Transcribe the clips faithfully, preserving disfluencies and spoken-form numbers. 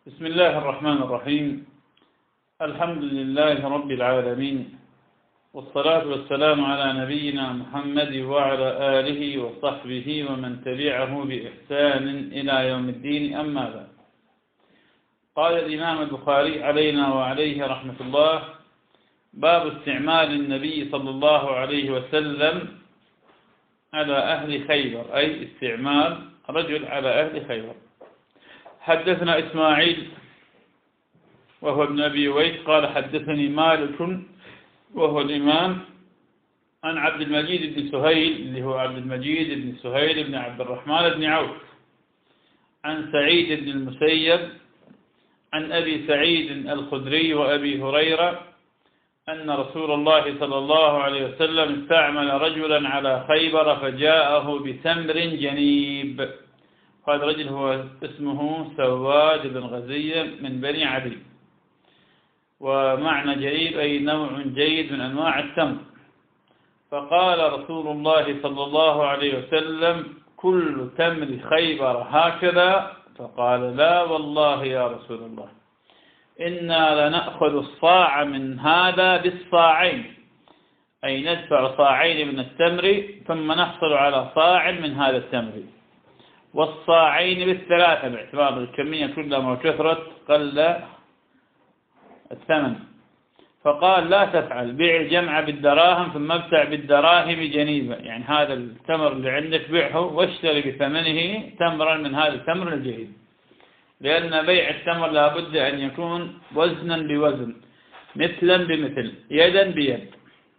بسم الله الرحمن الرحيم. الحمد لله رب العالمين، والصلاة والسلام على نبينا محمد وعلى آله وصحبه ومن تبعه بإحسان إلى يوم الدين، أما بعد. قال الإمام البخاري علينا وعليه رحمة الله: باب استعمال النبي صلى الله عليه وسلم على أهل خيبر، أي استعمال رجل على أهل خيبر. حدثنا إسماعيل وهو ابن أبي ويس قال حدثني مالك وهو الإمام عن عبد المجيد بن سهيل اللي هو عبد المجيد بن سهيل بن عبد الرحمن بن عوف عن سعيد بن المسيب عن أبي سعيد الخدري وأبي هريرة أن رسول الله صلى الله عليه وسلم استعمل رجلا على خيبر فجاءه بتمر جنيب. هذا الرجل هو اسمه سواد بن غزية من بني عدي، ومعنى جيد أي نوع جيد من أنواع التمر. فقال رسول الله صلى الله عليه وسلم: كل تمر خيبر هكذا؟ فقال: لا والله يا رسول الله، إنا لنأخذ الصاع من هذا بالصاعين، أي ندفع صاعين من التمر ثم نحصل على صاع من هذا التمر، والصاعين بالثلاثة باعتبار الكمية كلما كثرت قل الثمن. فقال: لا تفعل، بيع الجمع بالدراهم ثم ابتع بالدراهم جنيبا، يعني هذا التمر اللي عندك بيعه واشتري بثمنه تمرا من هذا التمر الجيد، لأن بيع التمر لابد أن يكون وزنا بوزن، مثلا بمثل، يدا بيد.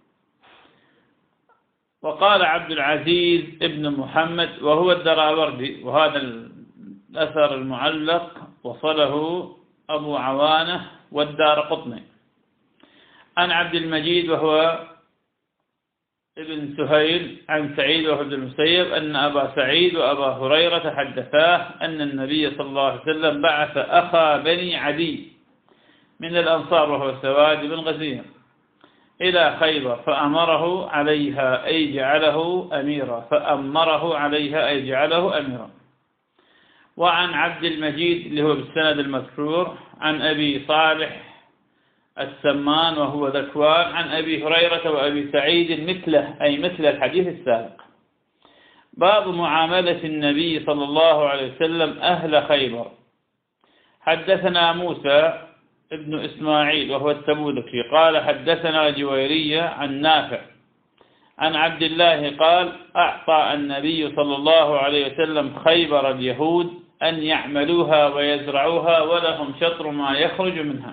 وقال عبد العزيز ابن محمد وهو الدراوردي، وهذا الأثر المعلق وصله أبو عوانة والدارقطني، عن عبد المجيد وهو ابن سهيل عن سعيد وهو ابن المسيب أن أبا سعيد وأبا هريرة حدثاه أن النبي صلى الله عليه وسلم بعث أخا بني عدي من الأنصار وهو سواد بن غزية إلى خيبر فأمره عليها أي جعله أميرا فأمره عليها أي جعله أميرا. وعن عبد المجيد اللي هو بالسند المذكور عن أبي صالح السمان وهو ذكوان عن أبي هريرة وأبي سعيد مثله، أي مثل الحديث السابق. باب معاملة النبي صلى الله عليه وسلم أهل خيبر. حدثنا موسى ابن إسماعيل وهو التبوذكي قال حدثنا جويرية عن نافع عن عبد الله قال: أعطى النبي صلى الله عليه وسلم خيبر اليهود أن يعملوها ويزرعوها ولهم شطر ما يخرج منها.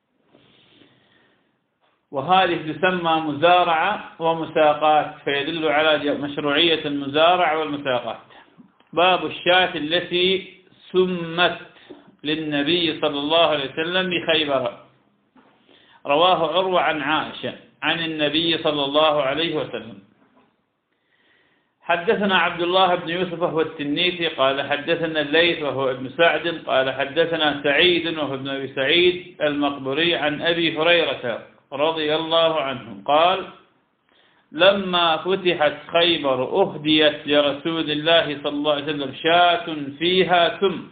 وهذه تسمى مزارعة ومساقات، فيدل على مشروعية المزارعة والمساقات. باب الشاة التي سمت للنبي صلى الله عليه وسلم بخيبر. رواه عروة عن عائشة عن النبي صلى الله عليه وسلم. حدثنا عبد الله بن يوسف وهو التنيسي قال حدثنا الليث وهو ابن سعد قال حدثنا سعيد وهو ابن أبي سعيد المقبري عن أبي هريرة رضي الله عنه قال: لما فتحت خيبر أهديت لرسول الله صلى الله عليه وسلم شاة فيها ثم.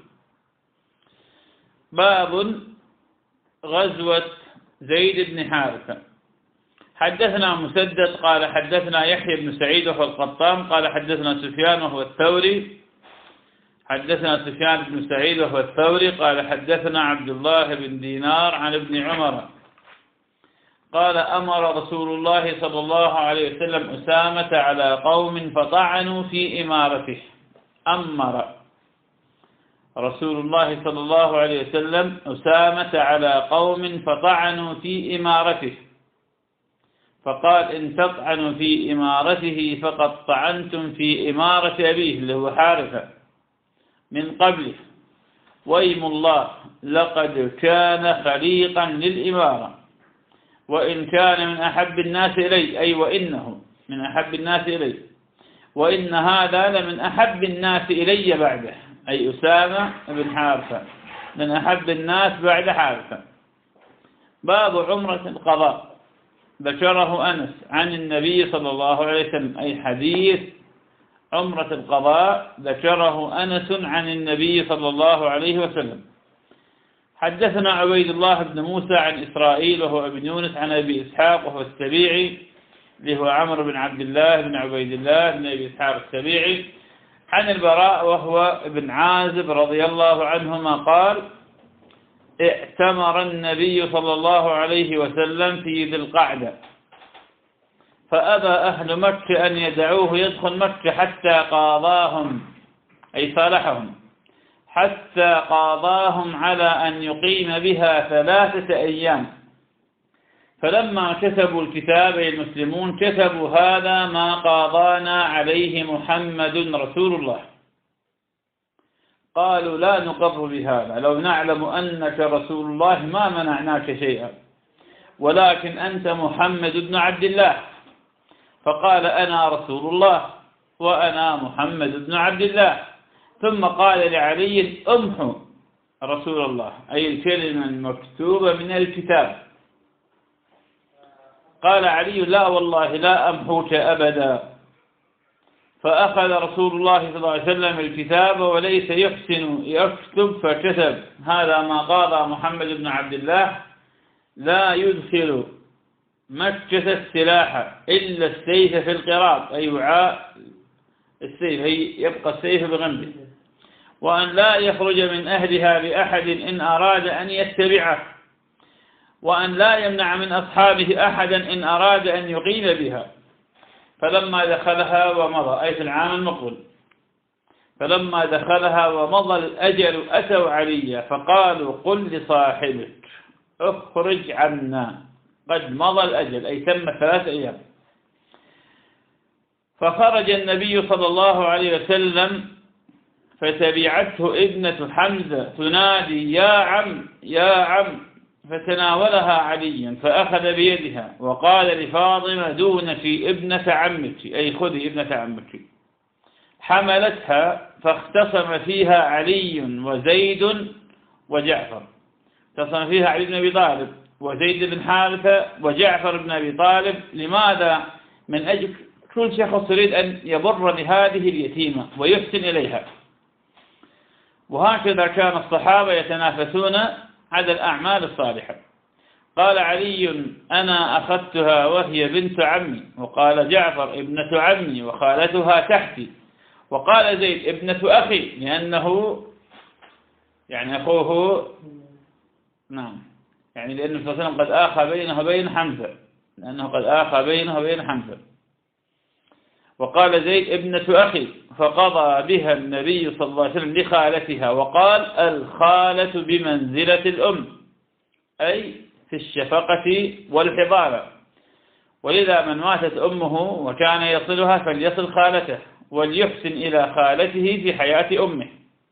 باب غزوة زيد بن حارثة. حدثنا مسدد قال حدثنا يحيى بن سعيد وهو القطان قال حدثنا سفيان وهو الثوري حدثنا سفيان بن سعيد وهو الثوري قال حدثنا عبد الله بن دينار عن ابن عمر قال: أمر رسول الله صلى الله عليه وسلم أسامة على قوم فطعنوا في إمارته. أمر رسول الله صلى الله عليه وسلم أسامة على قوم فطعنوا في إمارته، فقال: إن تطعنوا في إمارته فقد طعنتم في إمارة أبيه اللي هو حارثة من قبله، ويم الله لقد كان خليقا للإمارة، وإن كان من أحب الناس إلي، أي وإنه من أحب الناس إلي، وإن هذا لمن أحب الناس إلي بعده، أي أسامة بن حارثة من أحب الناس بعد حارثة. باب عمرة القضاء. ذكره أنس عن النبي صلى الله عليه وسلم، أي حديث عمرة القضاء ذكره أنس عن النبي صلى الله عليه وسلم. حدثنا عبيد الله بن موسى عن إسرائيل وهو ابن يونس عن أبي إسحاق وهو السبيعي اللي هو عمرو بن عبد الله بن عبيد الله بن أبي إسحاق السبيعي عن البراء وهو ابن عازب رضي الله عنهما قال: ائتمر النبي صلى الله عليه وسلم في ذي القعدة فأبى أهل مكة أن يدعوه يدخل مكة حتى قاضاهم، أي صالحهم، حتى قاضاهم على أن يقيم بها ثلاثة أيام. فلما كتبوا الكتاب المسلمون كتبوا: هذا ما قاضانا عليه محمد رسول الله. قالوا: لا نقر بهذا، لو نعلم أنك رسول الله ما منعناك شيئا، ولكن أنت محمد بن عبد الله. فقال: أنا رسول الله وأنا محمد بن عبد الله. ثم قال لعلي: امحوا رسول الله، أي الكلمة المكتوبة من الكتاب. قال علي: لا والله لا أمحوك أبدا. فأخذ رسول الله صلى الله عليه وسلم الكتاب وليس يحسن يكتب فكتب: هذا ما قاضى محمد بن عبد الله، لا يدخل مكة السلاح إلا السيف في القراط، أي وعاء السيف، هي يبقى السيف بغمده، وأن لا يخرج من أهلها بأحد إن أراد أن يتبعه، وأن لا يمنع من أصحابه أحدا إن أراد أن يقيم بها. فلما دخلها ومضى، أي في العام المقبل، فلما دخلها ومضى الأجل أتوا علي فقالوا: قل لصاحبك اخرج عنا، قد مضى الأجل، أي تم ثلاث أيام. فخرج النبي صلى الله عليه وسلم فتبعته ابنة حمزة تنادي: يا عم يا عم، فتناولها عليا فأخذ بيدها وقال لفاطمة: دونك ابنة عمك، أي خذي ابنة عمك. حملتها فاختصم فيها علي وزيد وجعفر، اختصم فيها علي بن أبي طالب وزيد بن حارثة وجعفر بن أبي طالب. لماذا؟ من أجل كل شخص يريد أن يبر لهذه اليتيمة ويحسن إليها. وهكذا كان الصحابة يتنافسون على الأعمال الصالحة. قال علي: أنا أخذتها وهي بنت عمي، وقال جعفر: ابنة عمي وخالتها تحتي، وقال زيد: ابنة أخي، لأنه يعني أخوه، نعم، يعني لأنه صلى الله عليه وسلم قد آخى بينه وبين حمزة، لأنه قد آخى بينه وبين حمزة. وقال زيد: ابنة أخي. فقضى بها النبي صلى الله عليه وسلم لخالتها، وقال: الخالة بمنزلة الأم، أي في الشفقة والحضانة، ولذا من ماتت أمه وكان يصلها فليصل خالته وليحسن إلى خالته في حياة أمه.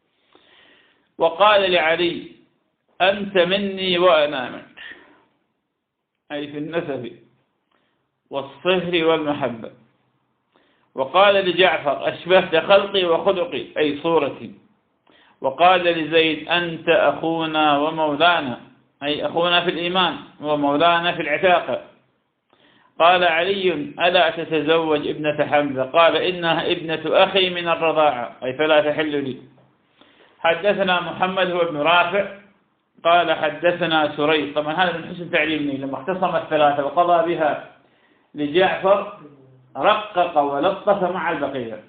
وقال لعلي: أنت مني وأنا منك، أي في النسب والصهر والمحبة. وقال لجعفر: أشبهت خلقي وخلقي، أي صورتي. وقال لزيد: أنت أخونا ومولانا، أي أخونا في الإيمان ومولانا في العتاقة. قال علي: ألا تتزوج ابنة حمزة؟ قال: إنها ابنة أخي من الرضاعة، أي فلا تحل لي. حدثنا محمد هو ابن رافع قال: حدثنا سريج. طبعا هذا من حسن تعليمني، لما اختصم الثلاثة وقضى بها لجعفر رقق ولطف مع البقية.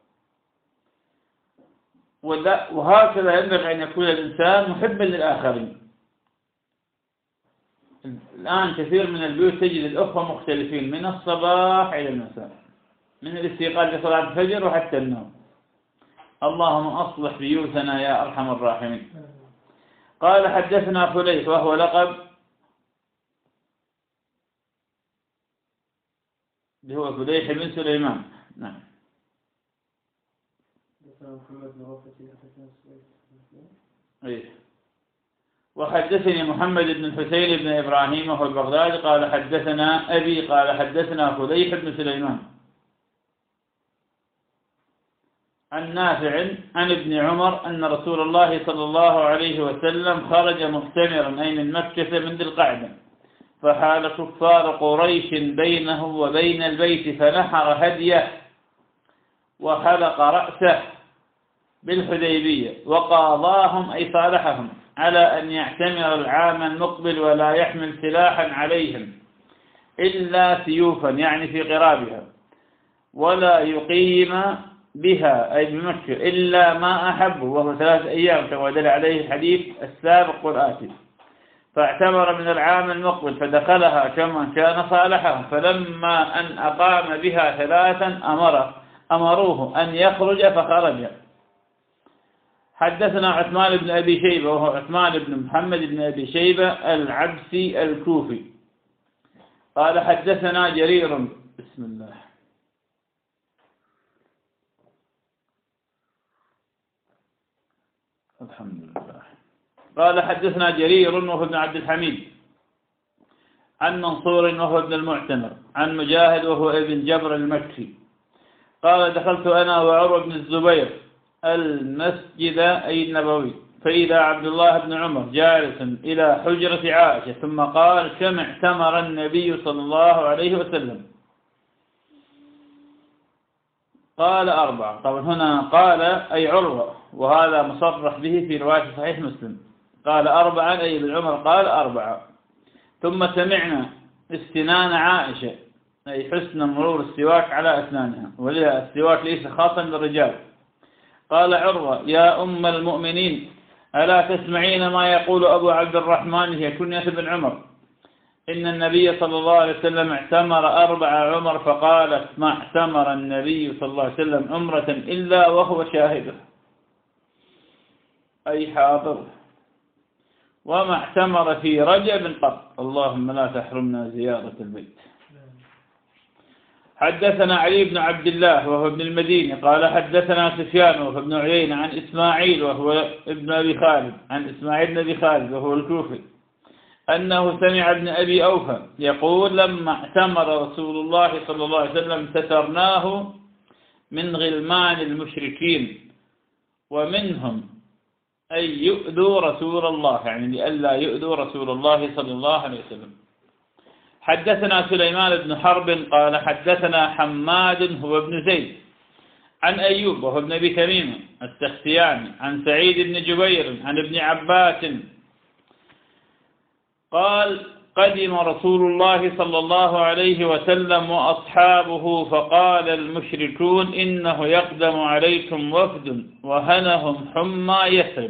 وهكذا ينبغي أن يكون الإنسان محبا للآخرين. الآن كثير من البيوت تجد الأخوة مختلفين من الصباح إلى المساء، من الاستيقاظ لصلاة الفجر وحتى النوم. اللهم أصلح بيوتنا يا أرحم الراحمين. قال: حدثنا فليح وهو لقب، اللي هو فليح بن سليمان، نعم. إيه. وحدثني محمد بن الحسين بن إبراهيم وهو البغدادي قال: حدثنا أبي قال: حدثنا فليح بن سليمان عن نافع عن ابن عمر أن رسول الله صلى الله عليه وسلم خرج محتمرا، أي من مكة من ذي القعدة، فحال كفار قريش بينه وبين البيت، فنحر هديه وحلق رأسه بالحديبية، وقاضاهم، أي صالحهم، على أن يعتمر العام المقبل ولا يحمل سلاحا عليهم إلا سيوفا يعني في قرابها، ولا يقيم بها أي بمكة إلا ما أحبه وهو ثلاث أيام كما دل عليه الحديث السابق والآتي. فاعتمر من العام المقبل فدخلها كما كان صالحهم، فلما أن أقام بها ثلاثا أمر أمروه أن يخرج فخرج. حدثنا عثمان بن أبي شيبة وهو عثمان بن محمد بن أبي شيبة العبسي الكوفي قال حدثنا جرير بسم الله الحمد لله قال حدثنا جرير وهو ابن عبد الحميد عن منصور وهو ابن المعتمر عن مجاهد وهو ابن جبر المكي قال دخلت أنا وعروة بن الزبير المسجد أي النبوي فإذا عبد الله بن عمر جالس إلى حجرة عائشة ثم قال كم اعتمر النبي صلى الله عليه وسلم؟ قال أربعة. طبعا هنا قال أي عروة، وهذا مصرح به في رواية صحيح مسلم، قال أربعا أي ابن عمر قال أربعة. ثم سمعنا استنان عائشة أي حسن مرور السواك على أسنانها، ولذا السواك ليس خاصا بالرجال. قال عروة يا أم المؤمنين ألا تسمعين ما يقول أبو عبد الرحمن هي كنية بن عمر إن النبي صلى الله عليه وسلم اعتمر أربع عمر، فقالت ما اعتمر النبي صلى الله عليه وسلم عمرة إلا وهو شاهده أي حاضر، وما اعتمر في رجب قط، اللهم لا تحرمنا زيارة البيت. حدثنا علي بن عبد الله وهو ابن المديني قال حدثنا سفيان وهو ابن عيينة عن إسماعيل وهو ابن أبي خالد عن إسماعيل بن أبي خالد وهو الكوفي أنه سمع ابن أبي أوفى يقول لما اعتمر رسول الله صلى الله عليه وسلم سترناه من غلمان المشركين ومنهم أي يؤذوا رسول الله، يعني لئلا يؤذوا رسول الله صلى الله عليه وسلم. حدثنا سليمان بن حرب قال حدثنا حماد هو ابن زيد عن أيوب وهو ابن أبي تميم السختياني عن سعيد بن جبير عن ابن عباس قال قدم رسول الله صلى الله عليه وسلم وأصحابه فقال المشركون إنه يقدم عليكم وفد وهنهم حمى يثرب،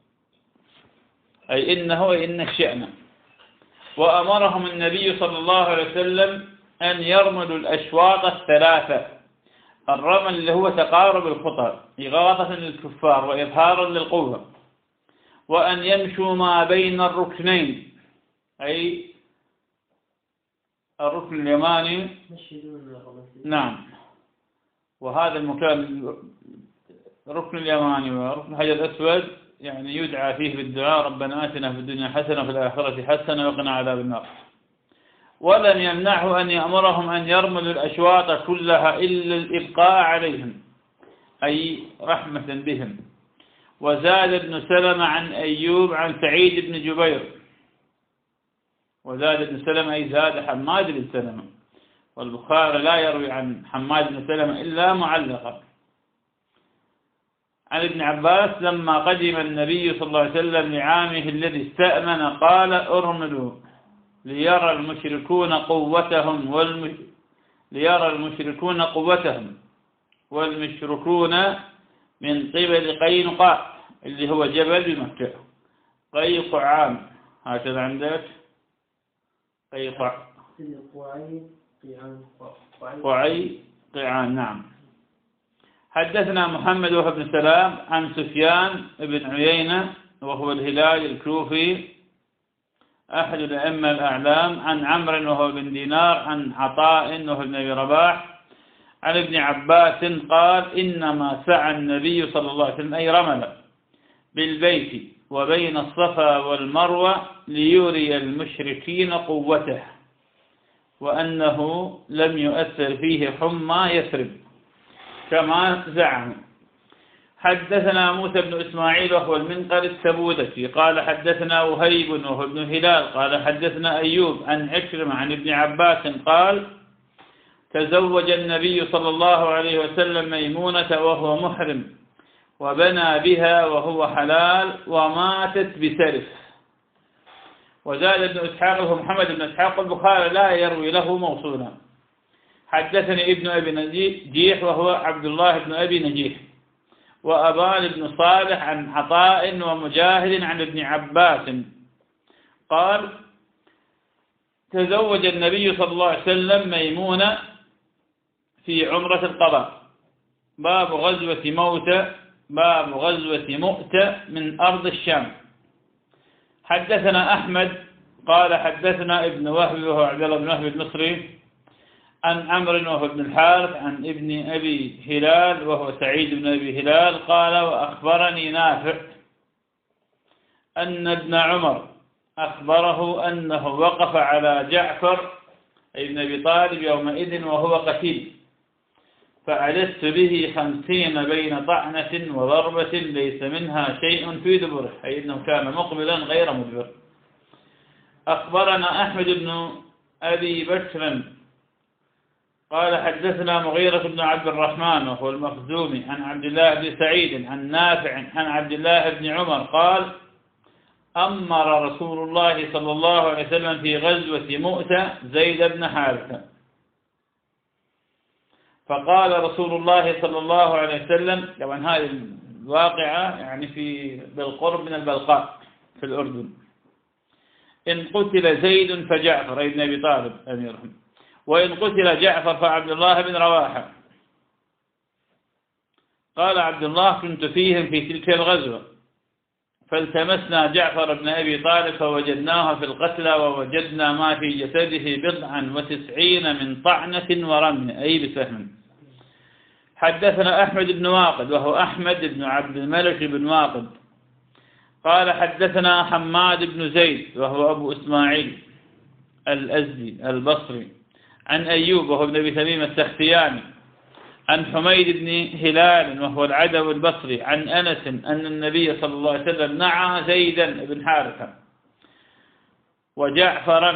أي إنه إن الشأن، وأمرهم النبي صلى الله عليه وسلم أن يرملوا الأشواط الثلاثة. الرمل اللي هو تقارب الخطى إغاظة للكفار وإظهارا للقوة، وأن يمشوا ما بين الركنين أي الركن اليماني نعم، وهذا المكان الركن اليماني وركن الحجر الأسود يعني يدعى فيه بالدعاء ربنا آتنا في الدنيا حسنة وفي الآخرة حسنة وقنا عذاب النار. ولم يمنعه أن يأمرهم أن يرملوا الأشواط كلها إلا الإبقاء عليهم أي رحمة بهم. وزاد ابن سلمة عن أيوب عن سعيد بن جبير، وزاد ابن سلمة أي زاد حماد بن سلمة، والبخاري لا يروي عن حماد بن سلمة إلا معلقا. عن ابن عباس لما قدم النبي صلى الله عليه وسلم لعامه الذي استأمن قال ارملوا ليرى المشركون قوتهم والمش... ليرى المشركون قوتهم والمشركون من قبل قينقاع اللي هو جبل بمكة قيقعان، هكذا عندك قيقع قعي قيعان نعم. حدثنا محمد وهو بن سلام عن سفيان بن عيينة وهو الهلال الكوفي أحد الأئمة الأعلام عن عمرو وهو بن دينار عن عطاء وهو بن أبي رباح عن ابن عباس قال إنما سعى النبي صلى الله عليه وسلم أي رمل بالبيت وبين الصفا والمروة ليري المشركين قوته وأنه لم يؤثر فيه حمى يثرب كما زعم. حدثنا موسى بن إسماعيل وهو المنقر السبودسي قال حدثنا وهيب وهو ابن هلال قال حدثنا أيوب عن عكرمة عن ابن عباس قال تزوج النبي صلى الله عليه وسلم ميمونة وهو محرم وبنى بها وهو حلال وماتت بسرف. وزاد ابن إسحاق وهو محمد بن إسحاق البخاري لا يروي له موصولا. حدثني ابن أبي نجيح وهو عبد الله بن أبي نجيح وأبان بن صالح عن عطاء ومجاهد عن ابن عباس قال تزوج النبي صلى الله عليه وسلم ميمونة في عمرة القضاء. باب غزوة موتة باب غزوة مؤتة من أرض الشام. حدثنا أحمد قال حدثنا ابن وهب وهو عبد الله بن وهب المصري عن عمرو وهو ابن الحارث عن ابن أبي هلال وهو سعيد بن أبي هلال قال وأخبرني نافع أن ابن عمر أخبره أنه وقف على جعفر ابن أبي طالب يومئذ وهو قتيل فألست به خمسين بين طعنة وضربة ليس منها شيء في دبره، أي أنه كان مقبلا غير مدبر. أخبرنا أحمد بن أبي بكر قال حدثنا مغيرة بن عبد الرحمن وهو المخزومي عن عبد الله بن سعيد عن نافع عن عبد الله بن عمر قال أمر رسول الله صلى الله عليه وسلم في غزوة مؤتة زيد بن حارثة فقال رسول الله صلى الله عليه وسلم، طبعا هذه الواقعة يعني في بالقرب من البلقاء في الأردن، إن قتل زيد فجعفر ابن أبي طالب أميرهم، وإن قتل جعفر فعبد الله بن رواحة. قال عبد الله كنت فيهم في تلك الغزوة فالتمسنا جعفر بن أبي طالب فوجدناه في القتلى ووجدنا ما في جسده بضعا وتسعين من طعنة ورمي أي بسهم. حدثنا أحمد بن واقد وهو أحمد بن عبد الملك بن واقد قال حدثنا حماد بن زيد وهو أبو إسماعيل الأزدي البصري عن أيوب وهو ابن أبي تميم السختياني عن حميد بن هلال وهو العدوي البصري عن أنس أن النبي صلى الله عليه وسلم نعى زيدا بن حارثة وجعفرا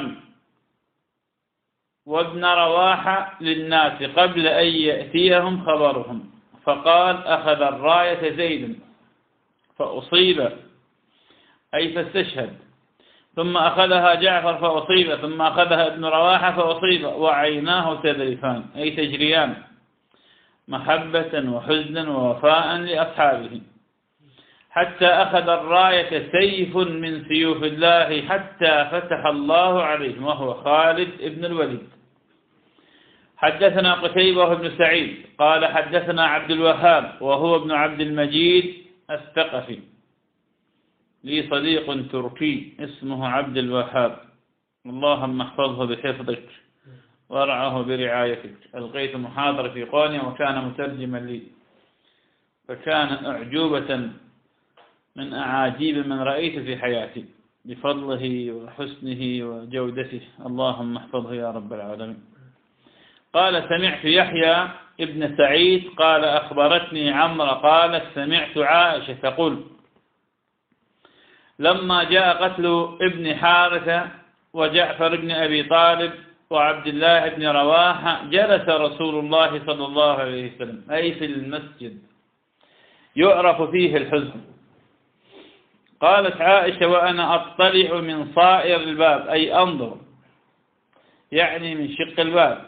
وابن رواحة للناس قبل أن يأتيهم خبرهم فقال أخذ الراية زيد فأصيب أي فاستشهد ثم أخذها جعفر فأصيب ثم أخذها ابن رواحة فأصيب وعيناه تذرفان أي تجريان محبة وحزنا ووفاء لأصحابه حتى أخذ الراية سيف من سيوف الله حتى فتح الله عليهم وهو خالد ابن الوليد. حدثنا قتيبة بن سعيد قال حدثنا عبد الوهاب وهو ابن عبد المجيد الثقفي لي صديق تركي اسمه عبد الوهاب اللهم احفظه بحفظك وارعه برعايتك. ألقيت محاضرة في قونيا وكان مترجما لي فكان أعجوبة من أعاجيب من رأيت في حياتي بفضله وحسنه وجودته اللهم احفظه يا رب العالمين. قال سمعت يحيى ابن سعيد قال أخبرتني عمرو قالت سمعت عائشة تقول لما جاء قتل ابن حارثة وجعفر بن أبي طالب وعبد الله بن رواحة جلس رسول الله صلى الله عليه وسلم أي في المسجد يعرف فيه الحزن. قالت عائشة وأنا أطلع من صائر الباب أي أنظر يعني من شق الباب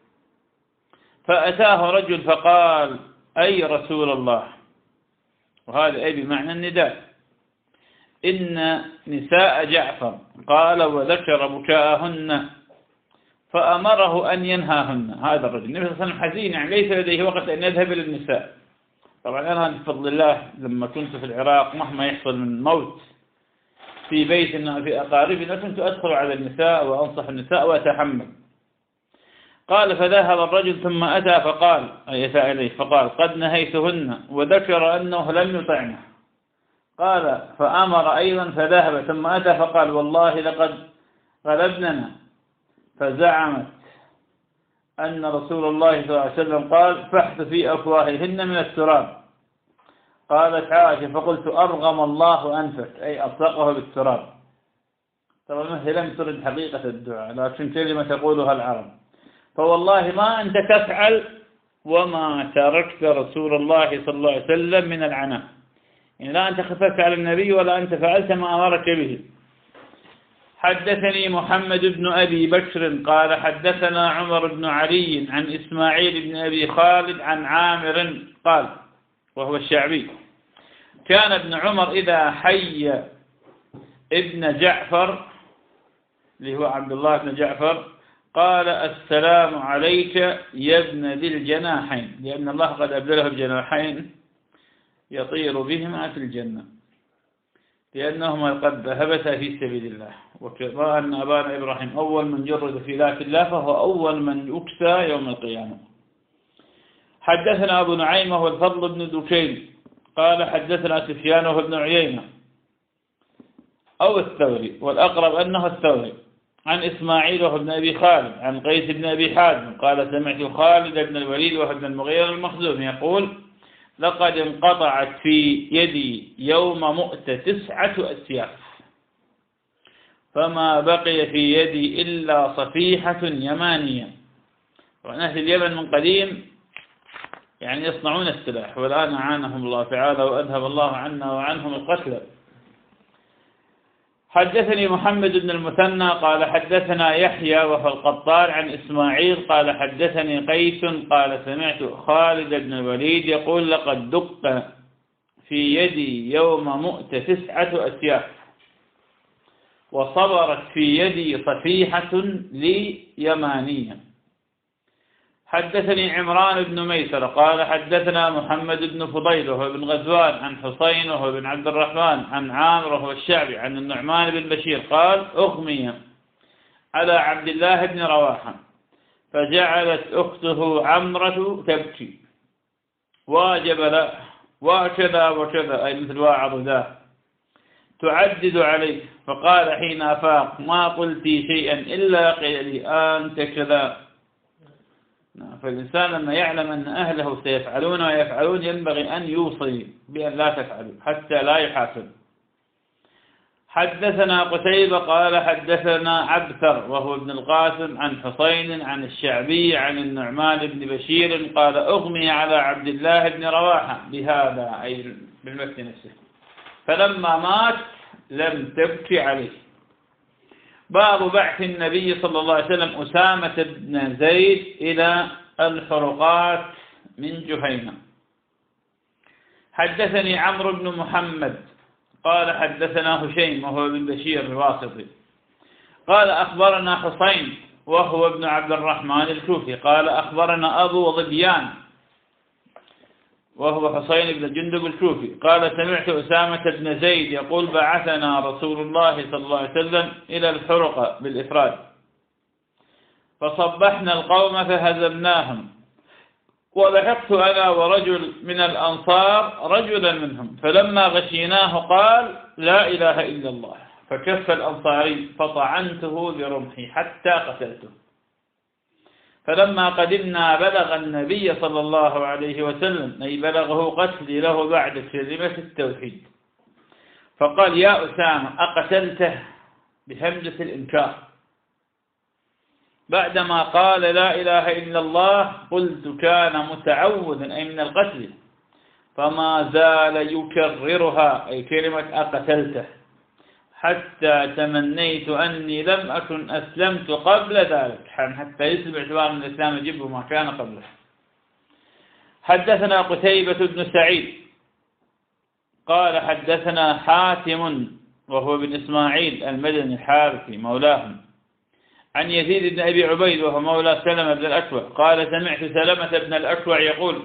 فأتاه رجل فقال أي رسول الله وهذا أي بمعنى النداء إن نساء جعفر قال وذكر بكاءهن فأمره أن ينهاهن. هذا الرجل النبي صلى الله عليه وسلم حزين يعني ليس لديه وقت أن يذهب إلى النساء. طبعا أنا بفضل الله لما كنت في العراق مهما يحصل من موت في بيت في أقاربنا كنت أدخل على النساء وأنصح النساء وأتحمل. قال فذهب الرجل ثم أتى فقال أي أتى إليه فقال قد نهيتهن وذكر أنه لم يطعنه. قال فأمر أيضا فذهب ثم أتى فقال والله لقد غلبننا فزعمت أن رسول الله صلى الله عليه وسلم قال فاحث في أفواههن من التراب. قالت عائشة فقلت أرغم الله أنفك أي أطلقه بالتراب. طبعا هي لم ترد حقيقة الدعاء لكن كلمة تقولها العرب فوالله ما أنت تفعل وما تركت رسول الله صلى الله عليه وسلم من العناء. يعني لا أنت خففت على النبي ولا أنت فعلت ما أمرك به. حدثني محمد بن أبي بكر قال حدثنا عمر بن علي عن إسماعيل بن أبي خالد عن عامر قال وهو الشعبي كان ابن عمر إذا حي ابن جعفر اللي هو عبد الله بن جعفر قال السلام عليك يا ابن ذي الجناحين، لأن الله قد أبدله بجناحين يطير بهما في الجنة لأنهما قد ذهبتا في سبيل الله. وكما أن أبانا إبراهيم أول من جرد في ذات الله فهو أول من يكسى يوم القيامة. حدثنا أبو نعيم وهو الفضل بن دكين قال حدثنا سفيان وهو ابن عيينة أو الثوري والأقرب أنه الثوري عن إسماعيل وهو ابن أبي خالد عن قيس بن أبي حازم قال سمعت خالد بن الوليد وهو ابن المغيرة المخزومي يقول لقد انقطعت في يدي يوم مؤتة تسعة أسياف فما بقي في يدي إلا صفيحة يمانية. وأهل اليمن من قديم يعني يصنعون السلاح، والآن أعانهم الله تعالى وأذهب الله عنا وعنهم القتل. حدثني محمد بن المثنى قال حدثنا يحيى وهو القطار عن إسماعيل قال حدثني قيس قال سمعت خالد بن الوليد يقول لقد دق في يدي يوم مؤتة تسعة أسياف وصبرت في يدي صفيحة لي يمانية. حدثني عمران بن ميسر قال حدثنا محمد بن فضيل وهو بن غزوان عن حسين وهو بن عبد الرحمن عن عامر وهو الشعبي عن النعمان بن بشير قال أغمي على عبد الله بن رواحة فجعلت أخته عمرة تبكي واجب له وكذا وكذا أي مثل واعظ ذا تعدد عليه فقال حين أفاق ما قلت شيئا إلا قيل لي أنت كذا. فالإنسان لما يعلم أن أهله سيفعلون ويفعلون ينبغي أن يوصي بأن لا تفعلوا حتى لا يحاسب. حدثنا قتيبة قال حدثنا عبثر وهو ابن القاسم عن حسين عن الشعبي عن النعمان بن بشير قال أغمي على عبد الله بن رواحة بهذا أي بالمسجد نفسه فلما مات لم تبكي عليه. باب بعث النبي صلى الله عليه وسلم أسامة بن زيد إلى الحرقات من جهينة. حدثني عمرو بن محمد قال حدثنا هشيم وهو بن بشير الواسطي قال أخبرنا حسين وهو ابن عبد الرحمن الكوفي قال أخبرنا أبو ظبيان وهو حسين بن جندب الكوفي قال سمعت أسامة بن زيد يقول بعثنا رسول الله صلى الله عليه وسلم إلى الحرقة بالإفراد فصبحنا القوم فهزمناهم ولحقت أنا ورجل من الأنصار رجلا منهم فلما غشيناه قال لا إله إلا الله فكف الأنصاري فطعنته برمحي حتى قتلته. فلما قدمنا بلغ النبي صلى الله عليه وسلم أي بلغه قتلي له بعد كلمة التوحيد فقال يا أسامة أقتلته بهمزة الإنكار بعدما قال لا إله إلا الله قلت كان متعوذا أي من القتل فما زال يكررها أي كلمة أقتلته حتى تمنيت أني لم أكن أسلمت قبل ذلك حتى يسلم اعتبار من الإسلام يجب ما كان قبله. حدثنا قتيبة بن سعيد قال حدثنا حاتم وهو بن إسماعيل المدني الحارثي مولاهم عن يزيد بن أبي عبيد وهو مولى سلمة بن الأكوع قال سمعت سلمة بن الأكوع يقول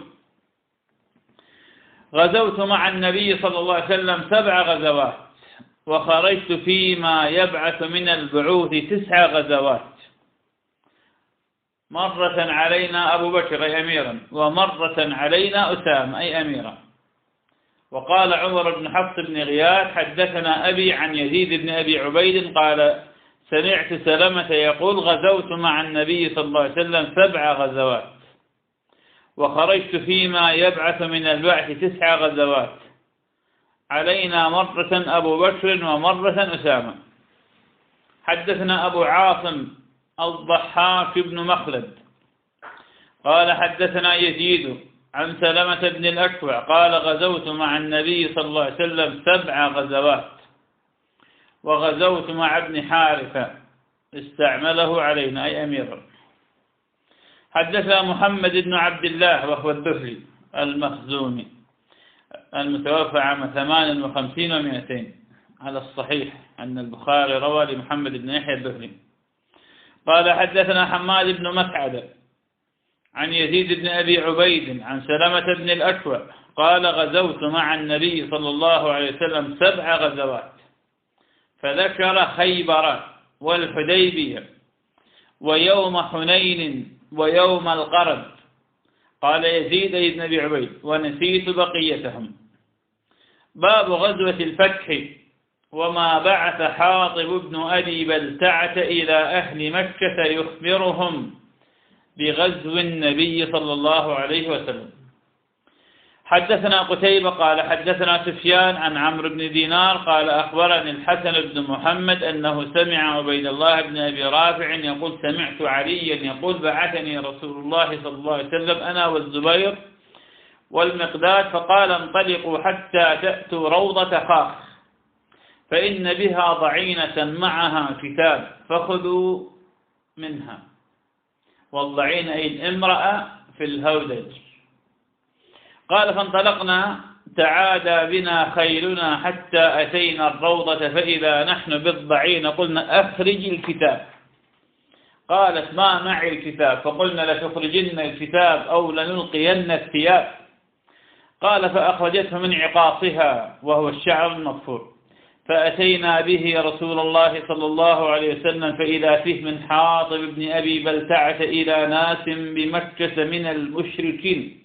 غزوت مع النبي صلى الله عليه وسلم سبع غزوات وخرجت فيما يبعث من البعوث تسع غزوات مرة علينا أبو بكر أي أميرا ومرة علينا أسامة أي أميرا. وقال عمر بن حفص بن غياث حدثنا أبي عن يزيد بن أبي عبيد قال سمعت سلمة يقول غزوت مع النبي صلى الله عليه وسلم سبع غزوات وخرجت فيما يبعث من البعث تسع غزوات علينا مرة أبو بكر ومرة أسامة. حدثنا أبو عاصم الضحاك بن مخلد قال حدثنا يزيد عن سلمة بن الأكوع قال غزوت مع النبي صلى الله عليه وسلم سبع غزوات، وغزوت مع ابن حارثة استعمله علينا أي أميرا. حدثنا محمد بن عبد الله وهو الدهلي المخزومي المتوفى عام ثمان وخمسين ومئتين على الصحيح أن البخاري روى لمحمد بن يحيى الدهلي. قال حدثنا حماد بن مسعد عن يزيد بن أبي عبيد عن سلمة بن الأكوع قال غزوت مع النبي صلى الله عليه وسلم سبع غزوات، فذكر خيبر والحديبية ويوم حنين ويوم القرد. قال يزيد بن أبي عبيد ونسيت بقيتهم. باب غزوة الفتح وما بعث حاطب بن أبي بلتعة إلى أهل مكة يخبرهم بغزو النبي صلى الله عليه وسلم. حدثنا قتيبة قال حدثنا سفيان عن عمرو بن دينار قال أخبرني الحسن بن محمد أنه سمع عبيد الله بن أبي رافع يقول سمعت عليا يقول بعثني رسول الله صلى الله عليه وسلم أنا والزبير والمقداد فقال انطلقوا حتى تأتوا روضة خاخ فإن بها ضعينة معها كتاب فخذوا منها. والضعين أي الامرأة في الهودج. قال فانطلقنا تعادى بنا خيلنا حتى أتينا الروضة فإذا نحن بالضعين قلنا أخرج الكتاب. قالت ما معي الكتاب فقلنا لتخرجن الكتاب أو لنلقين الثياب. قال فأخرجته من عقاصها وهو الشعر المغفور فأتينا به رسول الله صلى الله عليه وسلم فإذا فيه من حاطب بن أبي بلتعة إلى ناس بمكة من المشركين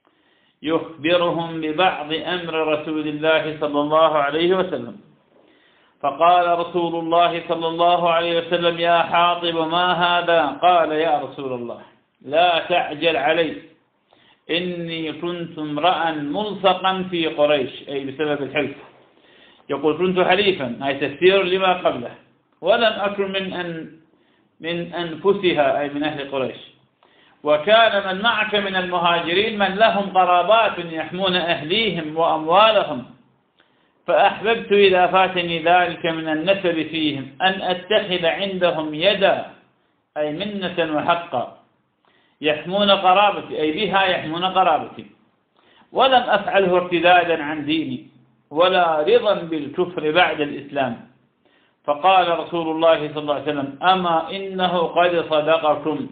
يخبرهم ببعض أمر رسول الله صلى الله عليه وسلم. فقال رسول الله صلى الله عليه وسلم يا حاطب ما هذا؟ قال يا رسول الله لا تعجل علي إني كنت امرأ ملصقا في قريش أي بسبب الحلف. يقول كنت حليفا أي تفسير لما قبله ولم أكن من أن من أنفسها أي من أهل قريش. وكان من معك من المهاجرين من لهم قرابات يحمون أهليهم وأموالهم فأحببت إذا فاتني ذلك من النسب فيهم أن أتخذ عندهم يدا أي منة وحقا يحمون قرابتي أي بها يحمون قرابتي ولم أفعله ارتدادا عن ديني ولا رضا بالكفر بعد الإسلام. فقال رسول الله صلى الله عليه وسلم أما إنه قد صدقكم.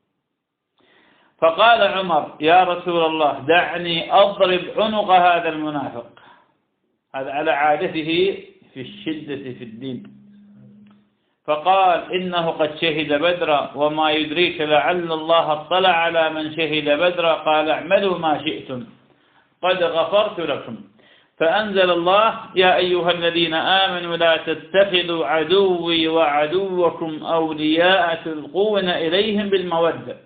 فقال عمر يا رسول الله دعني أضرب عنق هذا المنافق. هذا على عادته في الشدة في الدين. فقال إنه قد شهد بدرا وما يدريك لعل الله اطلع على من شهد بدرا. قال اعملوا ما شئتم قد غفرت لكم. فأنزل الله يا أيها الذين آمنوا لا تتخذوا عدوي وعدوكم أولياء تلقون إليهم بالمودة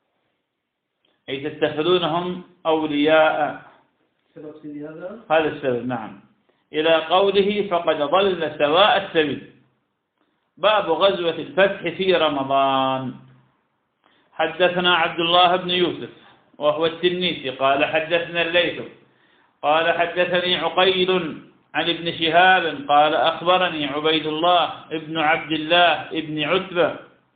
أي تتخذونهم أولياء. هذا السبب نعم إلى قوله فقد ضل سواء السبيل. باب غزوة الفتح في رمضان. حدثنا عبد الله بن يوسف وهو التنيسي قال حدثنا الليث قال حدثني عقيل عن ابن شهاب قال أخبرني عبيد الله ابن عبد الله ابن عتبة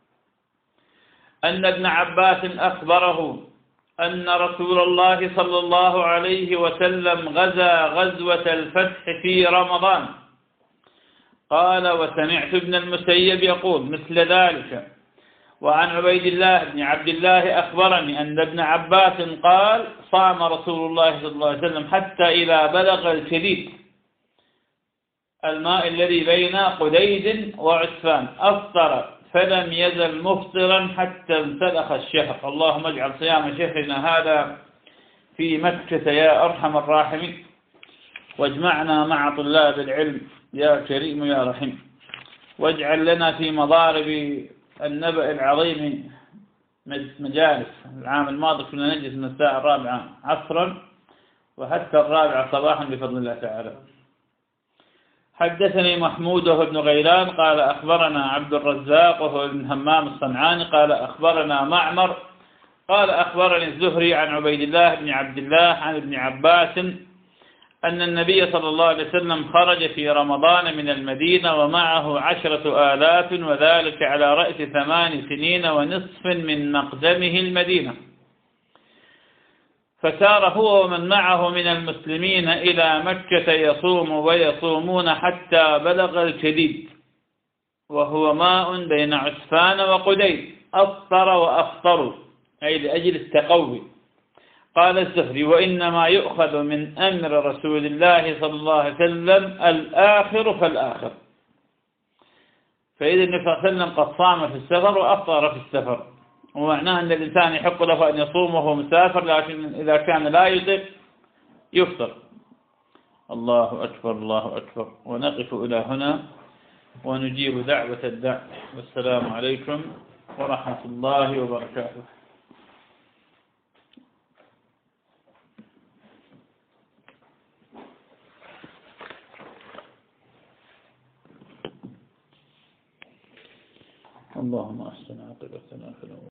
أن ابن عباس أخبره أن رسول الله صلى الله عليه وسلم غزا غزوة الفتح في رمضان. قال وسمعت ابن المسيب يقول مثل ذلك. وعن عبيد الله بن عبد الله أخبرني أن ابن عباس قال صام رسول الله صلى الله عليه وسلم حتى إذا بلغ الكليب الماء الذي بين قديد وعسفان أفطر فلم يزل مفطرا حتى انسلخ الشهر. اللهم اجعل صيام شهرنا هذا في مكة يا أرحم الراحمين واجمعنا مع طلاب العلم يا كريم يا رحيم واجعل لنا في مضارب النبأ العظيم مجالس. العام الماضي كنا نجلس من الساعة الرابعة عصرا وحتى الرابعة صباحا بفضل الله تعالى. حدثني محمود وهو ابن غيلان قال أخبرنا عبد الرزاق وهو ابن همام الصنعاني قال أخبرنا معمر قال أخبرني الزهري عن عبيد الله بن عبد الله عن ابن عباس أن النبي صلى الله عليه وسلم خرج في رمضان من المدينة ومعه عشرة آلاف وذلك على رأس ثمان سنين ونصف من مقدمه المدينة، فسار هو ومن معه من المسلمين إلى مكة يصوم ويصومون حتى بلغ الكديد وهو ماء بين عسفان وقديد، أفطر وأفطروا أي لأجل التقوي. قال الزهري وإنما يؤخذ من أمر رسول الله صلى الله عليه وسلم الآخر فالآخر، فإذا النبي صلى الله عليه وسلم قد صام في السفر وأفطر في السفر، ومعناه أن الإنسان يحق له أن يصوم وهو مسافر، لكن إذا كان لا يطيق يفطر. الله أكبر الله أكبر. ونقف إلى هنا ونجيب دعوة الداع، والسلام عليكم ورحمة الله وبركاته. اللهم أحسن عاقبتنا في الأمور.